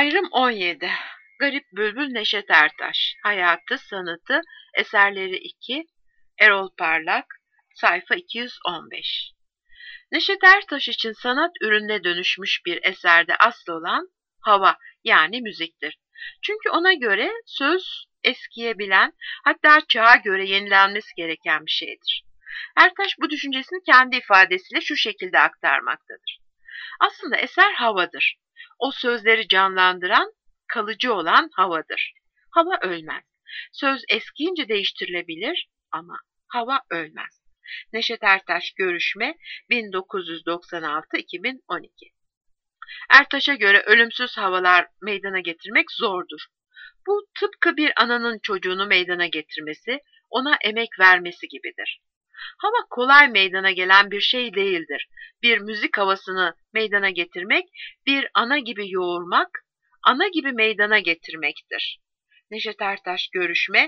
Ayrım 17. Garip Bülbül Neşet Ertaş. Hayatı, sanatı, eserleri 2. Erol Parlak. Sayfa 215. Neşet Ertaş için sanat ürününe dönüşmüş bir eserde asıl olan hava yani müziktir. Çünkü ona göre söz eskiyebilen, hatta çağa göre yenilenmesi gereken bir şeydir. Ertaş bu düşüncesini kendi ifadesiyle şu şekilde aktarmaktadır. Aslında eser havadır. O sözleri canlandıran, kalıcı olan havadır. Hava ölmez. Söz eskiyince değiştirilebilir ama hava ölmez. Neşet Ertaş Görüşme 1996-2012. Ertaş'a göre ölümsüz havalar meydana getirmek zordur. Bu tıpkı bir ananın çocuğunu meydana getirmesi, ona emek vermesi gibidir. Hava kolay meydana gelen bir şey değildir. Bir müzik havasını meydana getirmek, bir ana gibi yoğurmak, ana gibi meydana getirmektir. Neşet Ertaş Görüşme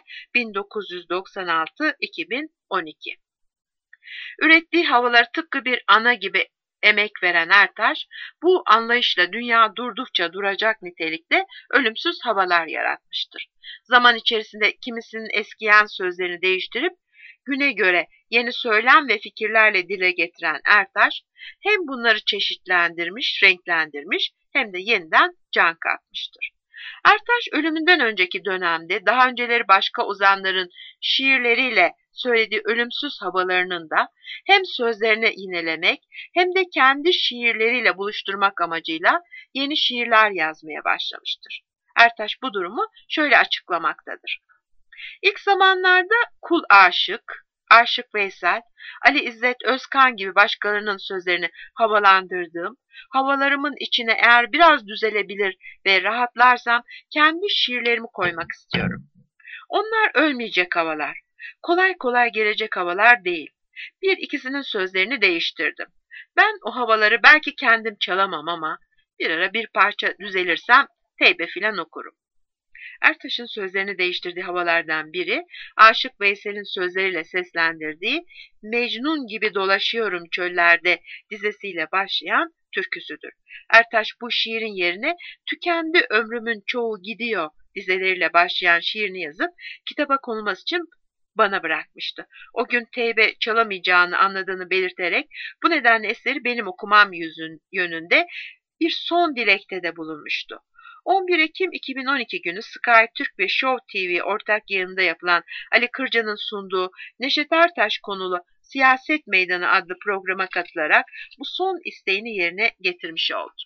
1996-2012. Ürettiği havaları tıpkı bir ana gibi emek veren Ertaş, bu anlayışla dünya durdukça duracak nitelikte ölümsüz havalar yaratmıştır. Zaman içerisinde kimisinin eskiyen sözlerini değiştirip güne göre yeni söylem ve fikirlerle dile getiren Ertaş, hem bunları çeşitlendirmiş, renklendirmiş hem de yeniden can katmıştır. Ertaş ölümünden önceki dönemde daha önceleri başka ozanların şiirleriyle söylediği ölümsüz havalarının da hem sözlerini yinelemek hem de kendi şiirleriyle buluşturmak amacıyla yeni şiirler yazmaya başlamıştır. Ertaş bu durumu şöyle açıklamaktadır. İlk zamanlarda Kul Aşık, Aşık Veysel, Ali İzzet Özkan gibi başkalarının sözlerini havalandırdığım, havalarımın içine eğer biraz düzelebilir ve rahatlarsam kendi şiirlerimi koymak istiyorum. Onlar ölmeyecek havalar, kolay kolay gelecek havalar değil. Bir ikisinin sözlerini değiştirdim. Ben o havaları belki kendim çalamam ama bir ara bir parça düzelirsem teybe filan okurum. Ertaş'ın sözlerini değiştirdiği havalardan biri, Aşık Veysel'in sözleriyle seslendirdiği Mecnun gibi dolaşıyorum çöllerde dizesiyle başlayan türküsüdür. Ertaş bu şiirin yerine tükendi ömrümün çoğu gidiyor dizeleriyle başlayan şiirini yazıp kitaba konulması için bana bırakmıştı. O gün teybe çalamayacağını anladığını belirterek bu nedenle eseri benim okumam yönünde bir son dilekte de bulunmuştu. 11 Ekim 2012 günü Sky Türk ve Show TV ortak yayında yapılan Ali Kırca'nın sunduğu Neşet Ertaş konulu Siyaset Meydanı adlı programa katılarak bu son isteğini yerine getirmiş oldu.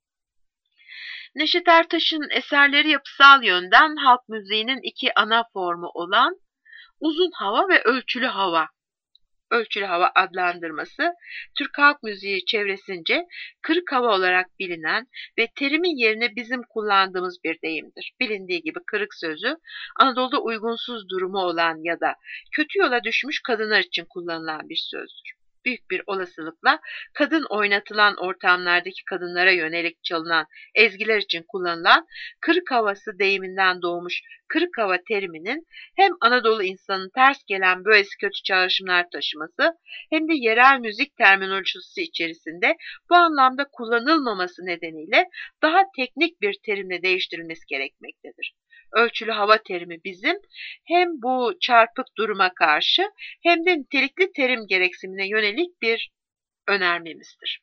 Neşet Ertaş'ın eserleri yapısal yönden halk müziğinin iki ana formu olan uzun hava ve ölçülü hava adlandırması, Türk halk müziği çevresince kırık hava olarak bilinen ve terimin yerine bizim kullandığımız bir deyimdir. Bilindiği gibi kırık sözü, Anadolu'da uygunsuz durumu olan ya da kötü yola düşmüş kadınlar için kullanılan bir sözdür. Büyük bir olasılıkla kadın oynatılan ortamlardaki kadınlara yönelik çalınan ezgiler için kullanılan kırık havası deyiminden doğmuş kırık hava teriminin hem Anadolu insanının ters gelen böylesi kötü çağrışımlar taşıması hem de yerel müzik terminolojisi içerisinde bu anlamda kullanılmaması nedeniyle daha teknik bir terimle değiştirilmesi gerekmektedir. Ölçülü hava terimi bizim hem bu çarpık duruma karşı hem de nitelikli terim gereksinimine yönelik bir önermemizdir.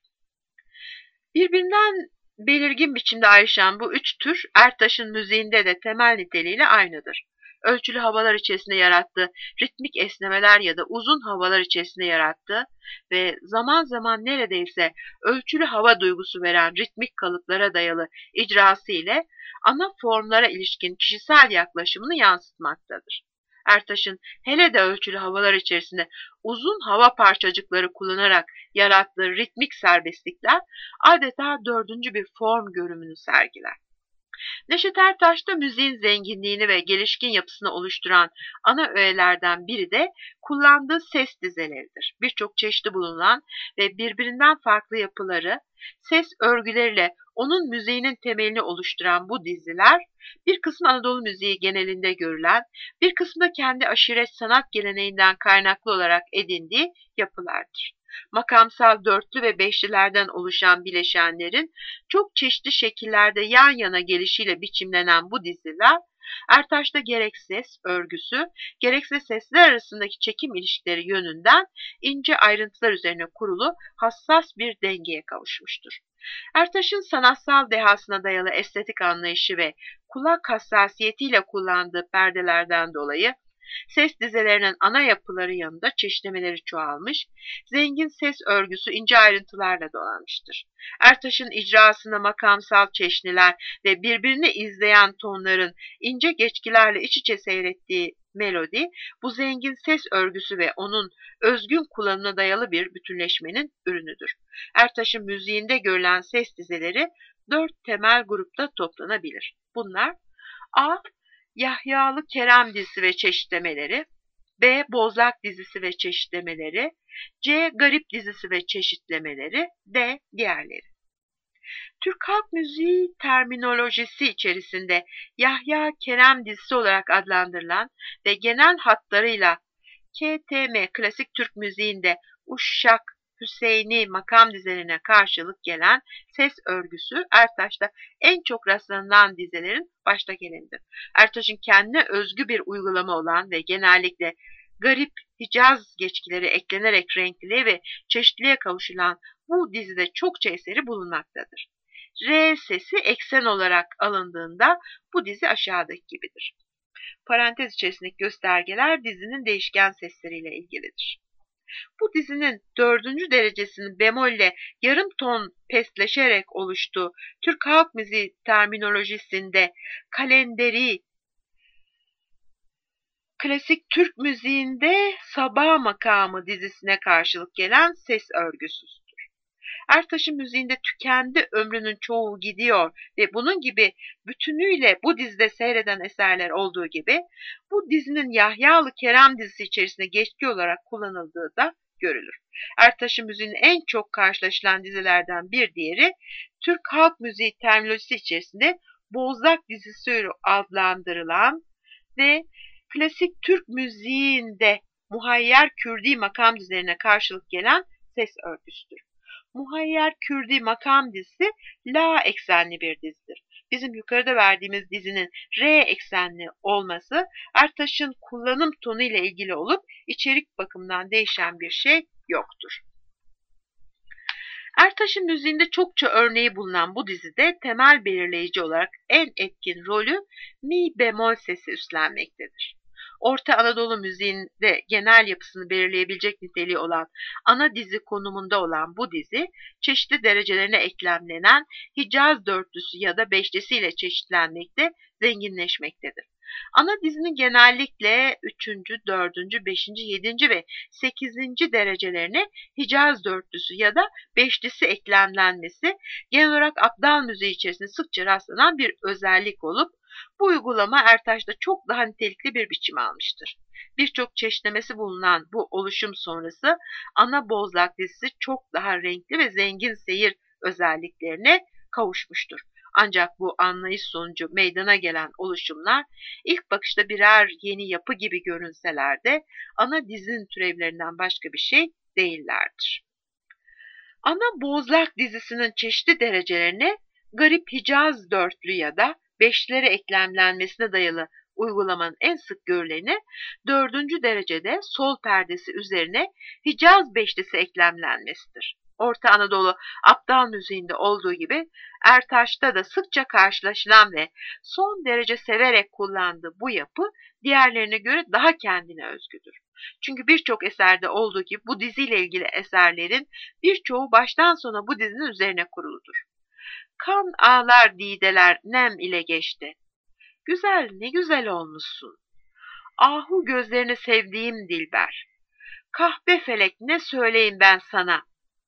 Birbirinden belirgin biçimde ayrışan bu üç tür Ertaş'ın müziğinde de temel niteliğiyle aynıdır. Ölçülü havalar içerisinde yarattığı ritmik esnemeler ya da uzun havalar içerisinde yarattığı ve zaman zaman neredeyse ölçülü hava duygusu veren ritmik kalıplara dayalı icrası ile ana formlara ilişkin kişisel yaklaşımını yansıtmaktadır. Ertaş'ın hele de ölçülü havalar içerisinde uzun hava parçacıkları kullanarak yarattığı ritmik serbestlikler adeta dördüncü bir form görünümünü sergiler. Neşet Ertaş'ta müziğin zenginliğini ve gelişkin yapısını oluşturan ana öğelerden biri de kullandığı ses dizeleridir. Birçok çeşidi bulunan ve birbirinden farklı yapıları, ses örgüleriyle onun müziğinin temelini oluşturan bu diziler, bir kısmı Anadolu müziği genelinde görülen, bir kısmı da kendi aşiret sanat geleneğinden kaynaklı olarak edindiği yapılardır. Makamsal dörtlü ve beşlilerden oluşan bileşenlerin çok çeşitli şekillerde yan yana gelişiyle biçimlenen bu diziler, Ertaş'ta gerek ses örgüsü, gerekse sesler arasındaki çekim ilişkileri yönünden ince ayrıntılar üzerine kurulu hassas bir dengeye kavuşmuştur. Ertaş'ın sanatsal dehasına dayalı estetik anlayışı ve kulak hassasiyetiyle kullandığı perdelerden dolayı ses dizelerinin ana yapıları yanında çeşitlemeleri çoğalmış, zengin ses örgüsü ince ayrıntılarla donanmıştır. Ertaş'ın icrasında makamsal çeşniler ve birbirini izleyen tonların ince geçkilerle iç içe seyrettiği melodi, bu zengin ses örgüsü ve onun özgün kullanımına dayalı bir bütünleşmenin ürünüdür. Ertaş'ın müziğinde görülen ses dizeleri 4 temel grupta toplanabilir. Bunlar: A. Yahyalı Kerem dizisi ve çeşitlemeleri, B. Bozlak dizisi ve çeşitlemeleri, C. Garip dizisi ve çeşitlemeleri, D. Diğerleri. Türk halk müziği terminolojisi içerisinde Yahya Kerem dizisi olarak adlandırılan ve genel hatlarıyla KTM klasik Türk müziğinde Uşşak, Hüseyni makam dizelerine karşılık gelen ses örgüsü Ertaş'ta en çok rastlanılan dizelerin başta gelenidir. Ertaş'ın kendine özgü bir uygulama olan ve genellikle garip Hicaz geçkileri eklenerek renkliliğe ve çeşitliliğe kavuşulan bu dizide çokça eseri bulunmaktadır. R sesi eksen olarak alındığında bu dizi aşağıdaki gibidir. Parantez içerisindeki göstergeler dizinin değişken sesleriyle ilgilidir. Bu dizinin 4. derecesinin bemolle yarım ton pesleşerek oluştuğu Türk halk müziği terminolojisinde kalenderi, klasik Türk müziğinde Sabah makamı dizisine karşılık gelen ses örgüsüdür. Ertaş'ın müziğinde tükendi ömrünün çoğu gidiyor ve bunun gibi bütünüyle bu dizide seyreden eserler olduğu gibi bu dizinin Yahyalı Kerem dizisi içerisinde geçki olarak kullanıldığı da görülür. Ertaş'ın müziğinin en çok karşılaşılan dizilerden bir diğeri Türk halk müziği terminolojisi içerisinde Bozlak dizisi adlandırılan ve klasik Türk müziğinde Muhayyer Kürdi makam dizilerine karşılık gelen ses örgüsüdür. Muhayyer Kürdi makam dizisi La eksenli bir dizidir. Bizim yukarıda verdiğimiz dizinin R eksenli olması Ertaş'ın kullanım tonu ile ilgili olup içerik bakımından değişen bir şey yoktur. Ertaş'ın müziğinde çokça örneği bulunan bu dizide temel belirleyici olarak en etkin rolü mi bemol sesi üstlenmektedir. Orta Anadolu müziğinde genel yapısını belirleyebilecek niteliği olan ana dizi konumunda olan bu dizi, çeşitli derecelerine eklemlenen Hicaz dörtlüsü ya da beşlisiyle çeşitlenmekte, zenginleşmektedir. Ana dizinin genellikle 3. 4. 5. 7. ve 8. derecelerine Hicaz dörtlüsü ya da beşlisi eklemlenmesi genel olarak Abdal müziği içerisinde sıkça rastlanan bir özellik olup bu uygulama Ertaş'ta çok daha nitelikli bir biçim almıştır. Birçok çeşitlemesi bulunan bu oluşum sonrası ana Bozlak dizisi çok daha renkli ve zengin seyir özelliklerine kavuşmuştur. Ancak bu anlayış sonucu meydana gelen oluşumlar ilk bakışta birer yeni yapı gibi görünseler de ana dizinin türevlerinden başka bir şey değillerdir. Ana Bozlak dizisinin çeşitli derecelerine Garip Hicaz dörtlü ya da beşlilere eklemlenmesine dayalı uygulamanın en sık görüleni 4. derecede sol perdesi üzerine Hicaz beşlisi eklemlenmesidir. Orta Anadolu Abdal müziğinde olduğu gibi Ertaş'ta da sıkça karşılaşılan ve son derece severek kullandığı bu yapı diğerlerine göre daha kendine özgüdür. Çünkü birçok eserde olduğu gibi bu diziyle ilgili eserlerin birçoğu baştan sona bu dizinin üzerine kuruludur. Kan ağlar dideler nem ile geçti. Güzel ne güzel olmuşsun. Ahu gözlerini sevdiğim dilber. Kahpe felek ne söyleyeyim ben sana.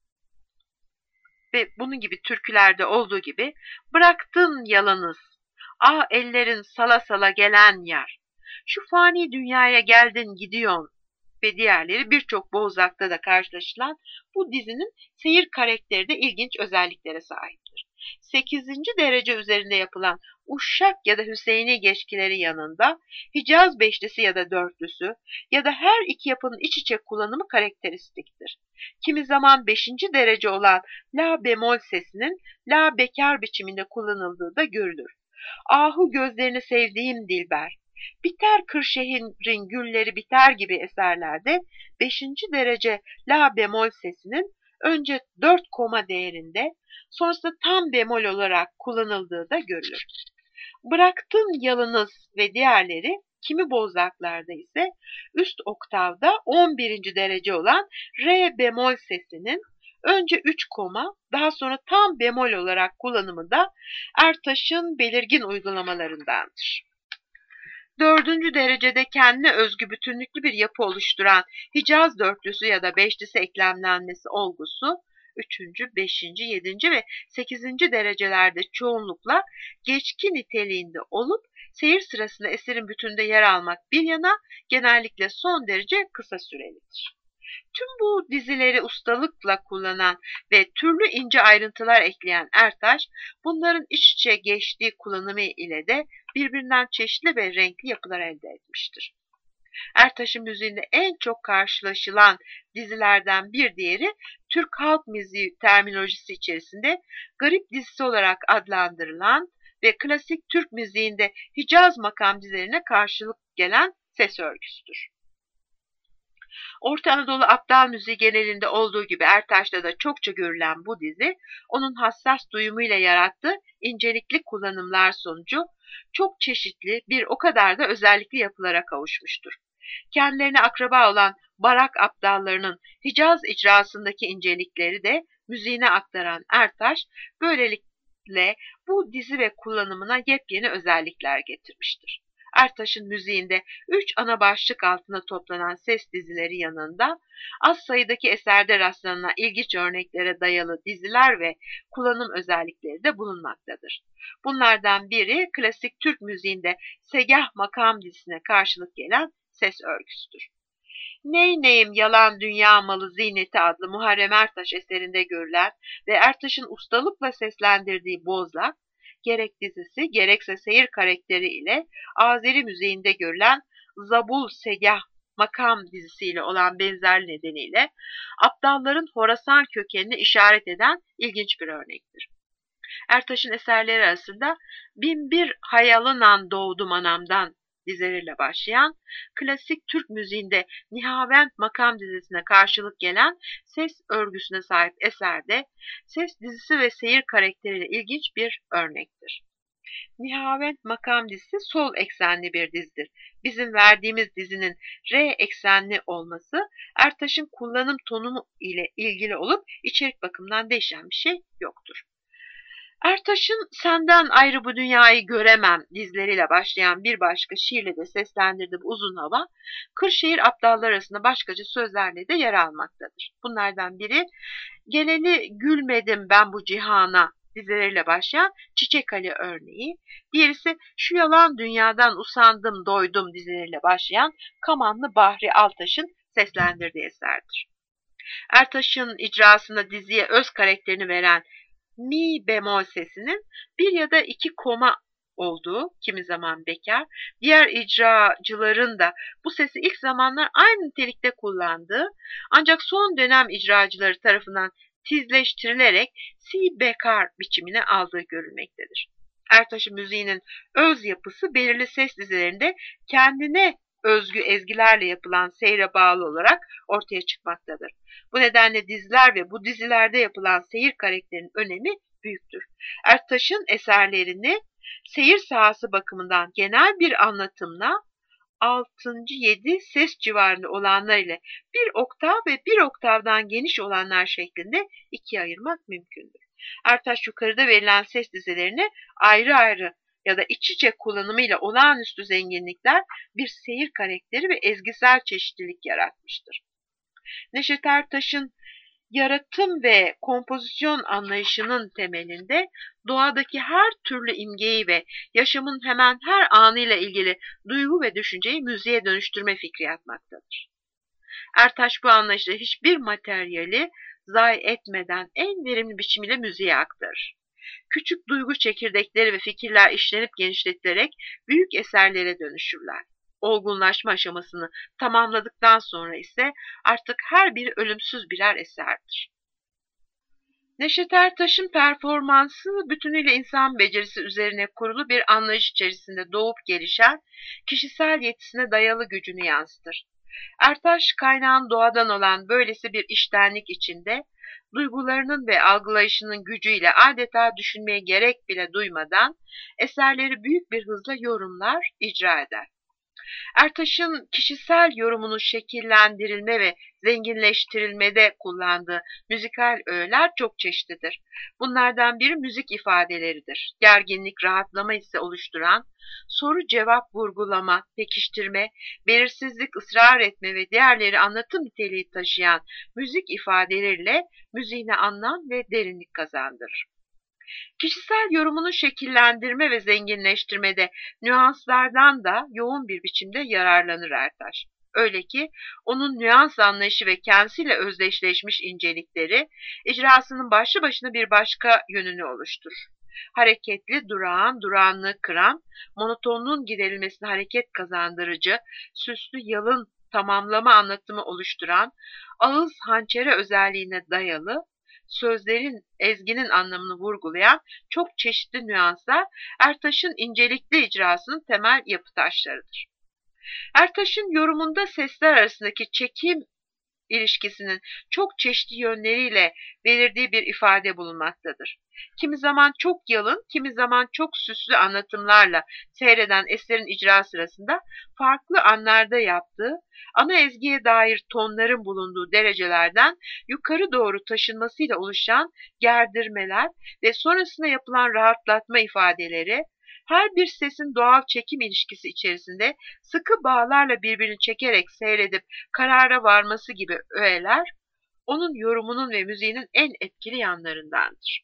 Ve bunun gibi türkülerde olduğu gibi bıraktın yalanız. Ah ellerin sala sala gelen yar. Şu fani dünyaya geldin gidiyorsun. ve diğerleri birçok Boğazak'ta da karşılaşılan bu dizinin seyir karakteri de ilginç özelliklere sahiptir. 8. derece üzerinde yapılan Uşşak ya da Hüseyini geçkileri yanında Hicaz beşlisi ya da dörtlüsü ya da her iki yapının iç içe kullanımı karakteristiktir. Kimi zaman 5. derece olan la bemol sesinin la bekar biçiminde kullanıldığı da görülür. Ahu gözlerini sevdiğim dilber, biter Kırşehir'in gülleri biter gibi eserlerde 5. derece la bemol sesinin önce 4 koma değerinde, sonrasında tam bemol olarak kullanıldığı da görülür. Bıraktın yalınız ve diğerleri kimi bozlaklarda ise üst oktavda 11. derece olan re bemol sesinin önce 3 koma, daha sonra tam bemol olarak kullanımı da Ertaş'ın belirgin uygulamalarındandır. 4. derecede kendine özgü bütünlüklü bir yapı oluşturan Hicaz dörtlüsü ya da beşlisi eklemlenmesi olgusu 3., 5., 7. ve 8. derecelerde çoğunlukla geçki niteliğinde olup seyir sırasında eserin bütününde yer almak bir yana genellikle son derece kısa sürelidir. Tüm bu dizileri ustalıkla kullanan ve türlü ince ayrıntılar ekleyen Ertaş, bunların iç içe geçtiği kullanımı ile de birbirinden çeşitli ve renkli yapılar elde etmiştir. Ertaş'ın müziğinde en çok karşılaşılan dizilerden bir diğeri Türk halk müziği terminolojisi içerisinde garip dizisi olarak adlandırılan ve klasik Türk müziğinde Hicaz makam dizilerine karşılık gelen ses örgüsüdür. Orta Anadolu aptal müziği genelinde olduğu gibi Ertaş'ta da çokça görülen bu dizi, onun hassas duyumuyla yarattığı incelikli kullanımlar sonucu çok çeşitli bir o kadar da özellikli yapılara kavuşmuştur. Kendilerine akraba olan barak aptallarının Hicaz icrasındaki incelikleri de müziğine aktaran Ertaş, böylelikle bu dizi ve kullanımına yepyeni özellikler getirmiştir. Ertaş'ın müziğinde 3 ana başlık altında toplanan ses dizileri yanında az sayıdaki eserde rastlanan ilginç örneklere dayalı diziler ve kullanım özellikleri de bulunmaktadır. Bunlardan biri klasik Türk müziğinde Segah makam dizisine karşılık gelen ses örgüsüdür. Ney neyim yalan dünya malı ziyneti adlı Muharrem Ertaş eserinde görülen ve Ertaş'ın ustalıkla seslendirdiği Bozlak, gerek dizisi gerekse seyir karakteri ile Azeri müziğinde görülen Zabul Segah makam dizisiyle olan benzer nedeniyle aptalların Horasan kökenini işaret eden ilginç bir örnektir. Ertaş'ın eserleri arasında Binbir Hayalınan Doğdum Anam'dan dizeleriyle başlayan, klasik Türk müziğinde Nihavent makam dizisine karşılık gelen ses örgüsüne sahip eserde ses dizisi ve seyir karakteriyle ilginç bir örnektir. Nihavent makam dizisi sol eksenli bir dizidir. Bizim verdiğimiz dizinin re eksenli olması Ertaş'ın kullanım tonu ile ilgili olup içerik bakımından değişen bir şey yoktur. Ertaş'ın Senden Ayrı Bu Dünyayı Göremem dizleriyle başlayan bir başka şiirle de seslendirdiği uzun hava, Kırşehir aptallar arasında başkaca sözlerle de yer almaktadır. Bunlardan biri, Geleli gülmedim ben bu cihana dizleriyle başlayan Çiçek Ali örneği, diğerisi Şu Yalan Dünyadan Usandım Doydum dizleriyle başlayan Kamanlı Bahri Altaş'ın seslendirdiği eserdir. Ertaş'ın icrasında diziye öz karakterini veren mi bemol sesinin bir ya da iki koma olduğu, kimi zaman bekar, diğer icracıların da bu sesi ilk zamanlar aynı nitelikte kullandığı, ancak son dönem icracıları tarafından tizleştirilerek si bekar biçimine aldığı görülmektedir. Ertaş'ın müziğinin öz yapısı belirli ses dizilerinde kendine özgü ezgilerle yapılan seyre bağlı olarak ortaya çıkmaktadır. Bu nedenle diziler ve bu dizilerde yapılan seyir karakterinin önemi büyüktür. Ertaş'ın eserlerini seyir sahası bakımından genel bir anlatımla 6. 7 ses civarında olanlar ile bir oktav ve bir oktavdan geniş olanlar şeklinde ikiye ayırmak mümkündür. Ertaş yukarıda verilen ses dizilerini ayrı ayrı ya da iç içe kullanımıyla olağanüstü zenginlikler, bir seyir karakteri ve ezgisel çeşitlilik yaratmıştır. Neşet Ertaş'ın yaratım ve kompozisyon anlayışının temelinde doğadaki her türlü imgeyi ve yaşamın hemen her anıyla ilgili duygu ve düşünceyi müziğe dönüştürme fikri yatmaktadır. Ertaş bu anlayışla hiçbir materyali zayi etmeden en verimli biçimiyle müziğe aktarır. Küçük duygu çekirdekleri ve fikirler işlenip genişletilerek büyük eserlere dönüşürler. Olgunlaşma aşamasını tamamladıktan sonra ise artık her biri ölümsüz birer eserdir. Neşet Ertaş'ın performansı bütünüyle insan becerisi üzerine kurulu bir anlayış içerisinde doğup gelişen, kişisel yetisine dayalı gücünü yansıtır. Ertaş kaynağın doğadan olan böylesi bir içtenlik içinde, duygularının ve algılayışının gücüyle adeta düşünmeye gerek bile duymadan eserleri büyük bir hızla yorumlar, icra eder. Ertaş'ın kişisel yorumunu şekillendirilme ve zenginleştirilmede kullandığı müzikal öğeler çok çeşitlidir. Bunlardan biri müzik ifadeleridir. Gerginlik, rahatlama hissi oluşturan, soru cevap vurgulama, pekiştirme, belirsizlik ısrar etme ve diğerleri anlatım niteliği taşıyan müzik ifadeleriyle müziğine anlam ve derinlik kazandırır. Kişisel yorumunu şekillendirme ve zenginleştirmede nüanslardan da yoğun bir biçimde yararlanır Ertaş. Öyle ki onun nüans anlayışı ve kendisiyle özdeşleşmiş incelikleri icrasının başlı başına bir başka yönünü oluşturur. Hareketli, durağan, durağanlığı kıran, monotonluğun giderilmesine hareket kazandırıcı, süslü, yalın tamamlama anlatımı oluşturan, ağız hançere özelliğine dayalı, sözlerin, ezginin anlamını vurgulayan çok çeşitli nüanslar Ertaş'ın incelikli icrasının temel yapı taşlarıdır. Ertaş'ın yorumunda sesler arasındaki çekim ilişkisinin çok çeşitli yönleriyle belirdiği bir ifade bulunmaktadır. Kimi zaman çok yalın, kimi zaman çok süslü anlatımlarla seyreden eserin icra sırasında farklı anlarda yaptığı, ana ezgiye dair tonların bulunduğu derecelerden yukarı doğru taşınmasıyla oluşan gerdirmeler ve sonrasında yapılan rahatlatma ifadeleri, her bir sesin doğal çekim ilişkisi içerisinde sıkı bağlarla birbirini çekerek seyredip karara varması gibi öğeler, onun yorumunun ve müziğinin en etkili yanlarındandır.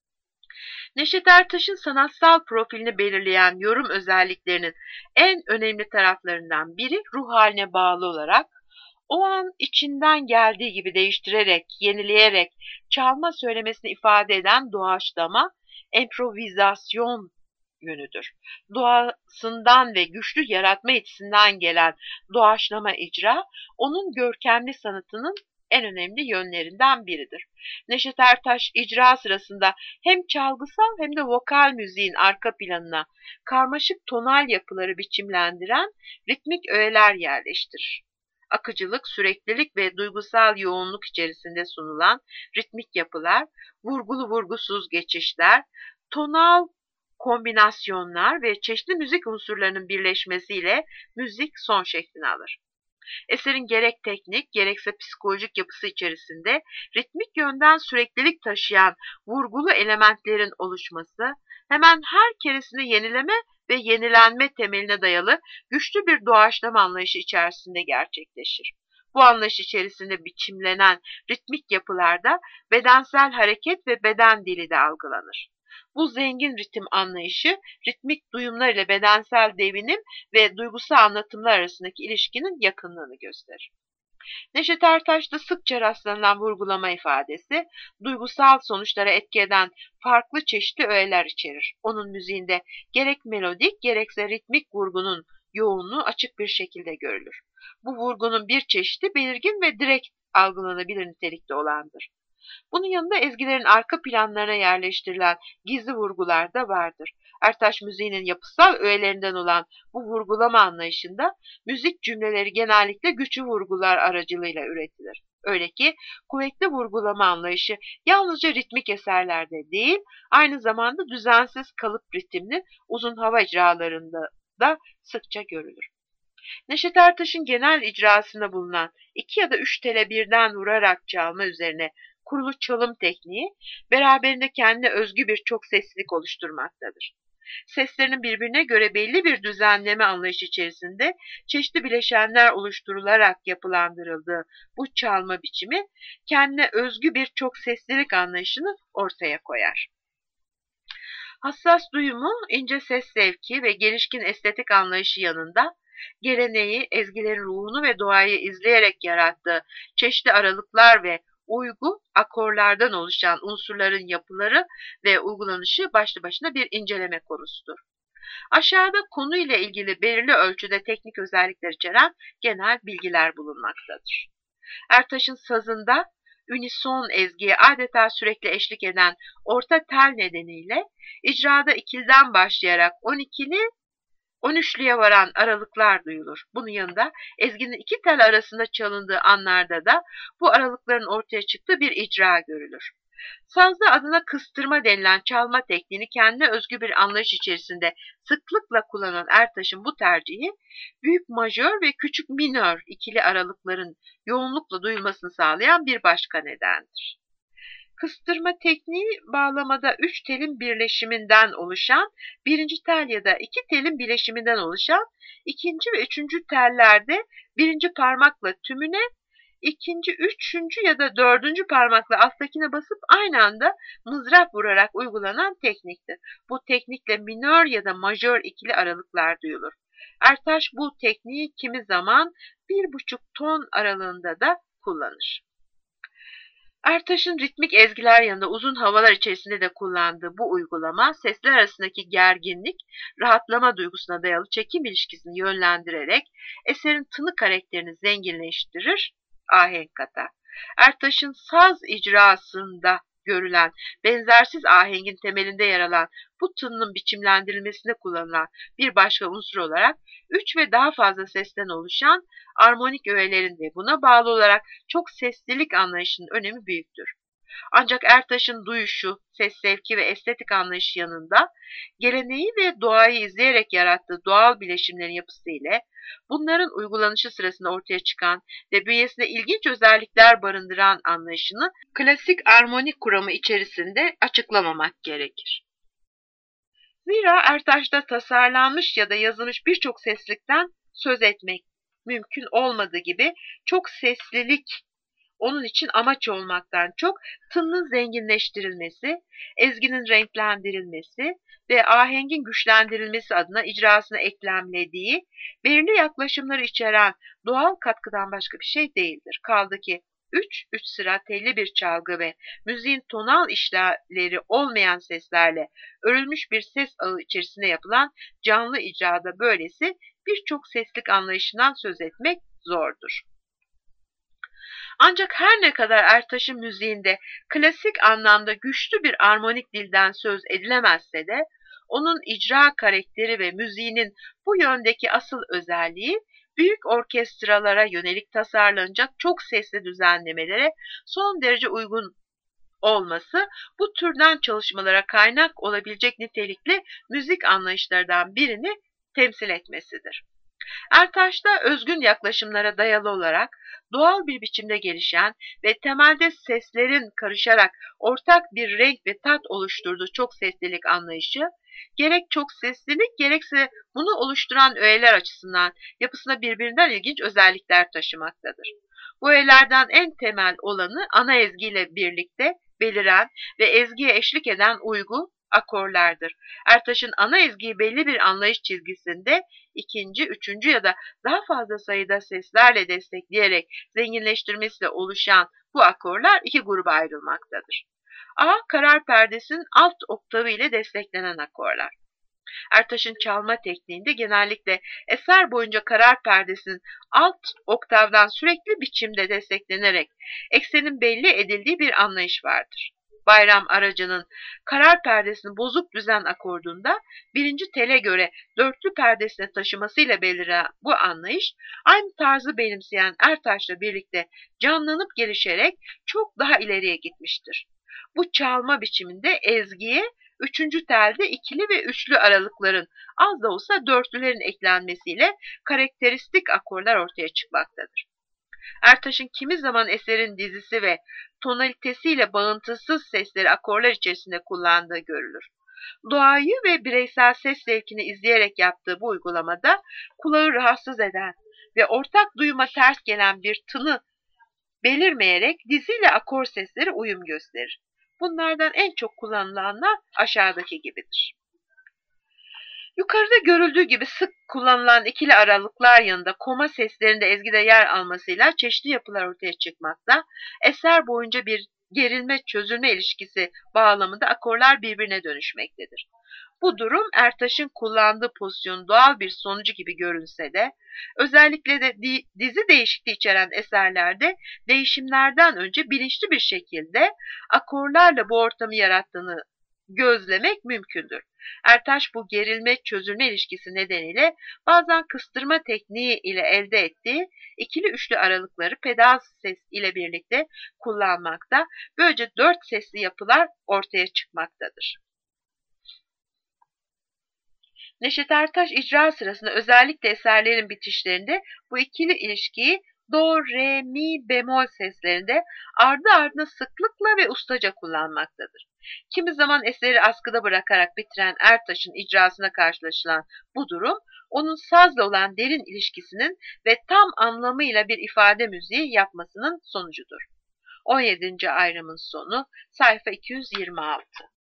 Neşet Ertaş'ın sanatsal profilini belirleyen yorum özelliklerinin en önemli taraflarından biri ruh haline bağlı olarak, o an içinden geldiği gibi değiştirerek, yenileyerek, çalma söylemesini ifade eden doğaçlama, improvizasyon yönüdür. Doğasından ve güçlü yaratma yetisinden gelen doğaçlama icra, onun görkemli sanatının en önemli yönlerinden biridir. Neşet Ertaş icra sırasında hem çalgısal hem de vokal müziğin arka planına karmaşık tonal yapıları biçimlendiren ritmik öğeler yerleştirir. Akıcılık, süreklilik ve duygusal yoğunluk içerisinde sunulan ritmik yapılar, vurgulu vurgusuz geçişler, tonal kombinasyonlar ve çeşitli müzik unsurlarının birleşmesiyle müzik son şeklini alır. Eserin gerek teknik gerekse psikolojik yapısı içerisinde ritmik yönden süreklilik taşıyan vurgulu elementlerin oluşması, hemen her keresinde yenileme ve yenilenme temeline dayalı güçlü bir doğaçlama anlayışı içerisinde gerçekleşir. Bu anlayış içerisinde biçimlenen ritmik yapılarda bedensel hareket ve beden dili de algılanır. Bu zengin ritim anlayışı, ritmik duyumlar ile bedensel devinim ve duygusal anlatımlar arasındaki ilişkinin yakınlığını gösterir. Neşet Ertaş'ta sıkça rastlanılan vurgulama ifadesi, duygusal sonuçlara etki eden farklı çeşitli öğeler içerir. Onun müziğinde gerek melodik gerekse ritmik vurgunun yoğunluğu açık bir şekilde görülür. Bu vurgunun bir çeşidi belirgin ve direkt algılanabilir nitelikte olandır. Bunun yanında ezgilerin arka planlarına yerleştirilen gizli vurgular da vardır. Ertaş müziğinin yapısal öğelerinden olan bu vurgulama anlayışında müzik cümleleri genellikle güçlü vurgular aracılığıyla üretilir. Öyle ki kuvvetli vurgulama anlayışı yalnızca ritmik eserlerde değil, aynı zamanda düzensiz kalıp ritimli uzun hava icralarında da sıkça görülür. Neşet Ertaş'ın genel icrasında bulunan 2 ya da 3 tele birden vurarak çalma üzerine kurulu çalım tekniği, beraberinde kendine özgü bir çok seslilik oluşturmaktadır. Seslerinin birbirine göre belli bir düzenleme anlayışı içerisinde çeşitli bileşenler oluşturularak yapılandırıldığı bu çalma biçimi, kendine özgü bir çok seslilik anlayışını ortaya koyar. Hassas duyumu, ince ses zevki ve gelişkin estetik anlayışı yanında, geleneği, ezgilerin ruhunu ve doğayı izleyerek yarattığı çeşitli aralıklar ve uygu, akorlardan oluşan unsurların yapıları ve uygulanışı başlı başına bir inceleme konusudur. Aşağıda konuyla ilgili belirli ölçüde teknik özellikler içeren genel bilgiler bulunmaktadır. Ertaş'ın sazında unison ezgiye adeta sürekli eşlik eden orta tel nedeniyle icrada ikiliden başlayarak 12'li 13'lüye varan aralıklar duyulur. Bunun yanında ezginin iki tel arasında çalındığı anlarda da bu aralıkların ortaya çıktığı bir icra görülür. Sazda adına kıstırma denilen çalma tekniğini kendine özgü bir anlayış içerisinde sıklıkla kullanan Ertaş'ın bu tercihi, büyük majör ve küçük minör ikili aralıkların yoğunlukla duyulmasını sağlayan bir başka nedendir. Kıstırma tekniği bağlamada 3 telin birleşiminden oluşan, birinci tel ya da 2 telin birleşiminden oluşan, ikinci ve üçüncü tellerde birinci parmakla tümüne, ikinci, üçüncü ya da dördüncü parmakla alttakine basıp aynı anda mızrap vurarak uygulanan tekniktir. Bu teknikle minör ya da majör ikili aralıklar duyulur. Ertaş bu tekniği kimi zaman 1,5 ton aralığında da kullanır. Ertaş'ın ritmik ezgiler yanında uzun havalar içerisinde de kullandığı bu uygulama, sesler arasındaki gerginlik, rahatlama duygusuna dayalı çekim ilişkisini yönlendirerek eserin tını karakterini zenginleştirir, ahenk katar. Ertaş'ın saz icrasında görülen benzersiz ahengin temelinde yer alan bu tınının biçimlendirilmesinde kullanılan bir başka unsur olarak 3 ve daha fazla sesten oluşan armonik öğelerin de buna bağlı olarak çok seslilik anlayışının önemi büyüktür. Ancak Ertaş'ın duyuşu, ses zevki ve estetik anlayışı yanında geleneği ve doğayı izleyerek yarattığı doğal bileşimlerin yapısı ile bunların uygulanışı sırasında ortaya çıkan ve bünyesinde ilginç özellikler barındıran anlayışını klasik armonik kuramı içerisinde açıklamamak gerekir. Zira Ertaş'ta tasarlanmış ya da yazılmış birçok seslikten söz etmek mümkün olmadığı gibi çok seslilik onun için amaç olmaktan çok tınının zenginleştirilmesi, ezginin renklendirilmesi ve ahengin güçlendirilmesi adına icrasına eklemlediği belirli yaklaşımları içeren doğal katkıdan başka bir şey değildir. Kaldı ki 3 sıra telli bir çalgı ve müziğin tonal işleri olmayan seslerle örülmüş bir ses ağı içerisinde yapılan canlı icrada böylesi birçok seslik anlayışından söz etmek zordur. Ancak her ne kadar Ertaş'ın müziğinde klasik anlamda güçlü bir armonik dilden söz edilemezse de onun icra karakteri ve müziğinin bu yöndeki asıl özelliği büyük orkestralara yönelik tasarlanacak çok sesli düzenlemelere son derece uygun olması, bu türden çalışmalara kaynak olabilecek nitelikli müzik anlayışlarından birini temsil etmesidir. Ertaş'ta özgün yaklaşımlara dayalı olarak doğal bir biçimde gelişen ve temelde seslerin karışarak ortak bir renk ve tat oluşturduğu çok seslilik anlayışı, gerek çok seslilik gerekse bunu oluşturan öğeler açısından yapısına birbirinden ilginç özellikler taşımaktadır. Bu öğelerden en temel olanı ana ezgiyle birlikte beliren ve ezgiye eşlik eden uygu, akorlardır. Ertaş'ın ana ezgiyi belli bir anlayış çizgisinde ikinci, üçüncü ya da daha fazla sayıda seslerle destekleyerek zenginleştirmesiyle oluşan bu akorlar iki gruba ayrılmaktadır. A, karar perdesinin alt oktavı ile desteklenen akorlar. Ertaş'ın çalma tekniğinde genellikle eser boyunca karar perdesinin alt oktavdan sürekli biçimde desteklenerek eksenin belli edildiği bir anlayış vardır. Bayram Aracı'nın karar perdesini bozuk düzen akordunda birinci tele göre dörtlü perdesine taşımasıyla beliren bu anlayış aynı tarzı benimseyen Ertaş'la birlikte canlanıp gelişerek çok daha ileriye gitmiştir. Bu çalma biçiminde ezgiye üçüncü telde ikili ve üçlü aralıkların az da olsa dörtlülerin eklenmesiyle karakteristik akorlar ortaya çıkmaktadır. Ertaş'ın kimi zaman eserin dizisi ve tonalitesiyle bağıntısız sesleri akorlar içerisinde kullandığı görülür. Doğayı ve bireysel ses zevkini izleyerek yaptığı bu uygulamada kulağı rahatsız eden ve ortak duyuma ters gelen bir tını belirmeyerek diziyle akor sesleri uyum gösterir. Bunlardan en çok kullanılanlar aşağıdaki gibidir. Yukarıda görüldüğü gibi sık kullanılan ikili aralıklar yanında koma seslerinde ezgide yer almasıyla çeşitli yapılar ortaya çıkmakta. Eser boyunca bir gerilme çözülme ilişkisi bağlamında akorlar birbirine dönüşmektedir. Bu durum Ertaş'ın kullandığı pozisyonun doğal bir sonucu gibi görünse de özellikle de dizi değişikliği içeren eserlerde değişimlerden önce bilinçli bir şekilde akorlarla bu ortamı yarattığını gözlemek mümkündür. Ertaş bu gerilme çözülme ilişkisi nedeniyle bazen kıstırma tekniği ile elde ettiği ikili üçlü aralıkları pedal ses ile birlikte kullanmakta. Böylece dört sesli yapılar ortaya çıkmaktadır. Neşet Ertaş icra sırasında özellikle eserlerin bitişlerinde bu ikili ilişkiyi do, re, mi, bemol seslerinde ardı ardına sıklıkla ve ustaca kullanmaktadır. Kimi zaman eseri askıda bırakarak bitiren Ertaş'ın icrasına karşılaşılan bu durum, onun sazla olan derin ilişkisinin ve tam anlamıyla bir ifade müziği yapmasının sonucudur. 17. ayrımın sonu sayfa 226.